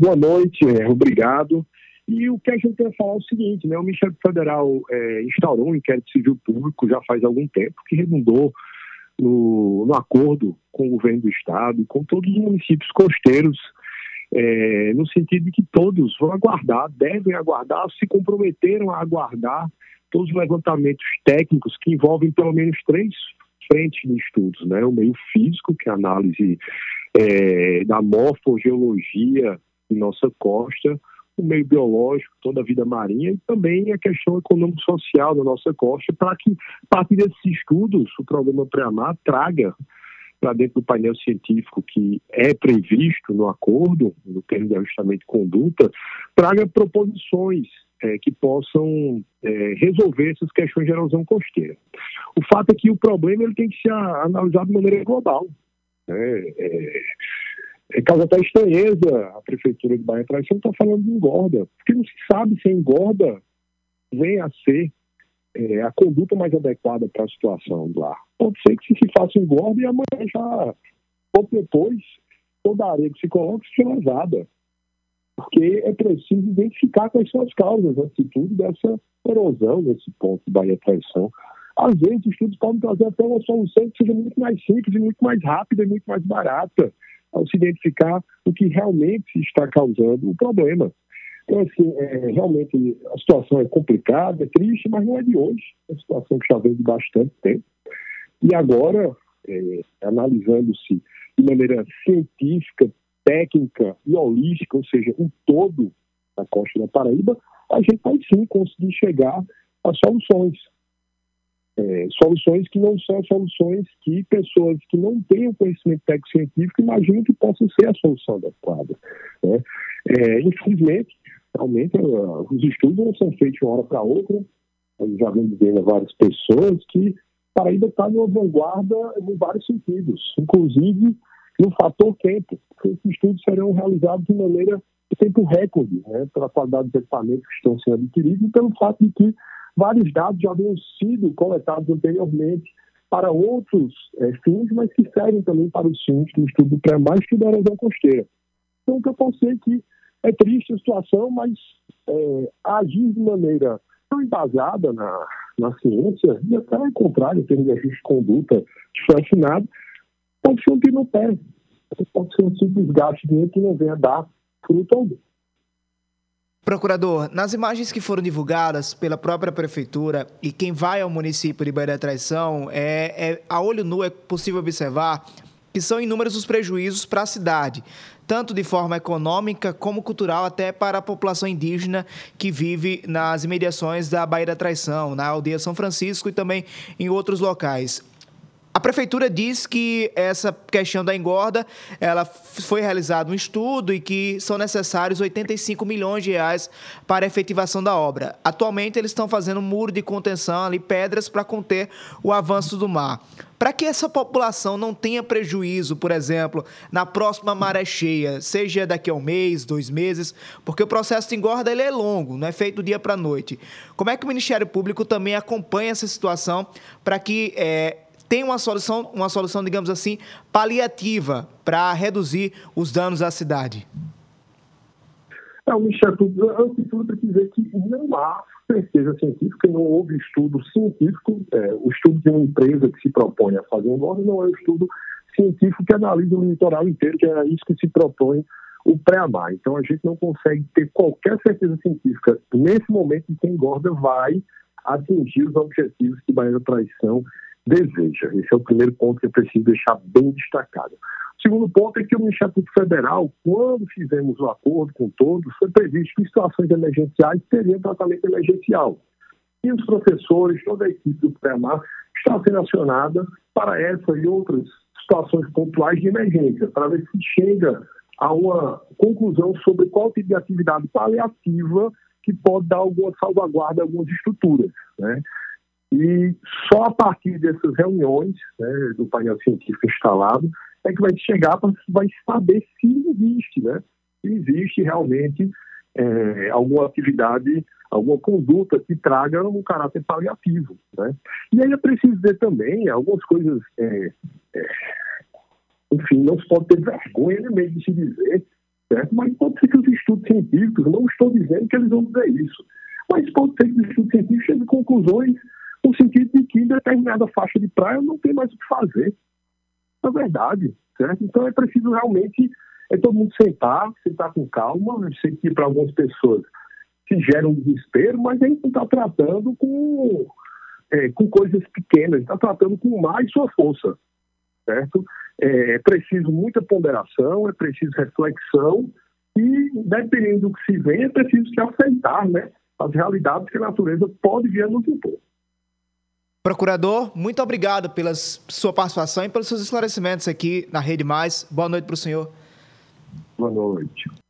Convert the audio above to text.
Boa noite, obrigado. E o que a gente quer falar é o seguinte, né? O Ministério Federal instaurou um inquérito civil público já faz algum tempo, que redundou no acordo com o governo do Estado, com todos os municípios costeiros, no sentido de que todos vão aguardar, devem aguardar, se comprometeram a aguardar todos os levantamentos técnicos que envolvem pelo menos 3 frentes de estudos, né? O meio físico, que é a análise da morfogeologia em nossa costa, o meio biológico, toda a vida marinha, e também a questão econômico-social da nossa costa, para que, a partir desses estudos, o programa Pré-Amar traga para dentro do painel científico que é previsto no acordo, no termo de ajustamento de conduta, traga proposições que possam resolver essas questões de erosão costeira. O fato é que o problema ele tem que ser analisado de maneira global. Causa até estranheza a Prefeitura de Bahia Traição está falando de engorda, porque não se sabe se a engorda vem a ser a conduta mais adequada para a situação lá. Pode ser que se faça engorda e amanhã já, pouco depois, toda a areia que se coloca seja levada. Porque é preciso identificar quais são as causas, antes de tudo, dessa erosão nesse ponto de Bahia Traição. Às vezes, os estudos podem trazer até uma solução que seja muito mais simples, e muito mais rápida e muito mais barata, ao se identificar o que realmente está causando o problema. Então, assim, realmente a situação é complicada, é triste, mas não é de hoje. É uma situação que já vem de bastante tempo. E agora, analisando-se de maneira científica, técnica e holística, ou seja, um todo da costa da Paraíba, a gente vai sim conseguir chegar a soluções. Soluções que não são soluções que pessoas que não têm o conhecimento técnico-científico imaginam que possam ser a solução adequada, né? Infelizmente, realmente, os estudos não são feitos de uma hora para outra. Eu já venho dizendo a várias pessoas que Paraíba está numa vanguarda em vários sentidos, inclusive no fator tempo, porque esses estudos serão realizados de maneira de tempo recorde, né, pela qualidade dos equipamentos que estão sendo adquiridos e pelo fato de que vários dados já haviam sido coletados anteriormente para outros fins, mas que servem também para os fins do estudo do Pré-Amar e da erosão costeira. Então, o que eu posso dizer é que é triste a situação, mas agir de maneira tão embasada na ciência, e até ao contrário, em termos de ajuste de conduta que foi assinado, pode ser um tiro no pé. Pode ser um simples gasto de dinheiro que não venha dar fruto algum. Procurador, nas imagens que foram divulgadas pela própria Prefeitura e quem vai ao município de Bahia da Traição, a olho nu é possível observar que são inúmeros os prejuízos para a cidade, tanto de forma econômica como cultural, até para a população indígena que vive nas imediações da Bahia da Traição, na aldeia São Francisco e também em outros locais. A Prefeitura diz que essa questão da engorda, ela foi realizado um estudo e que são necessários 85 milhões de reais para a efetivação da obra. Atualmente, eles estão fazendo um muro de contenção, ali, pedras para conter o avanço do mar. Para que essa população não tenha prejuízo, por exemplo, na próxima maré cheia, seja daqui a 1 mês, 2 meses, porque o processo de engorda ele é longo, não é feito do dia para a noite. Como é que o Ministério Público também acompanha essa situação para que tem uma solução, digamos assim, paliativa para reduzir os danos à cidade? O Ministério Público, antes de tudo, precisa dizer que não há pesquisa científica, não houve estudo científico. O estudo de uma empresa que se propõe a fazer um engorda não é um estudo científico que analisa o litoral inteiro, que é isso que se propõe o Pré-Amar. Então, a gente não consegue ter qualquer certeza científica nesse momento em que a engorda vai atingir os objetivos que Bahia da Traição deseja. Esse é o primeiro ponto que eu preciso deixar bem destacado. O segundo ponto é que o Ministério Público Federal, quando fizemos o acordo com todos, foi previsto que situações emergenciais teriam tratamento emergencial. E os professores, toda a equipe do Pré-Amar, está sendo acionada para essa e outras situações pontuais de emergência, para ver se chega a uma conclusão sobre qual tipo de atividade paliativa que pode dar alguma salvaguarda a algumas estruturas, né? E só a partir dessas reuniões, né, do painel científico instalado, é que vai chegar para vai saber se existe, né? Se existe realmente alguma atividade, alguma conduta que traga um caráter paliativo, né? E aí é preciso dizer também algumas coisas, enfim, não se pode ter vergonha nem medo de se dizer certo? Mas pode ser que os estudos científicos, não estou dizendo que eles vão dizer isso, mas pode ser que os estudos científicos cheguem a conclusões no sentido de que em determinada faixa de praia não tem mais o que fazer. É verdade, certo? Então é preciso realmente todo mundo sentar com calma. Eu sei que para algumas pessoas se gera um desespero, mas a gente não está tratando com coisas pequenas, está tratando com mais sua força, certo? É preciso muita ponderação, é preciso reflexão e, dependendo do que se vem, é preciso se aceitar, né, as realidades que a natureza pode vir a nos impor. Procurador, muito obrigado pela sua participação e pelos seus esclarecimentos aqui na Rede Mais. Boa noite para o senhor. Boa noite.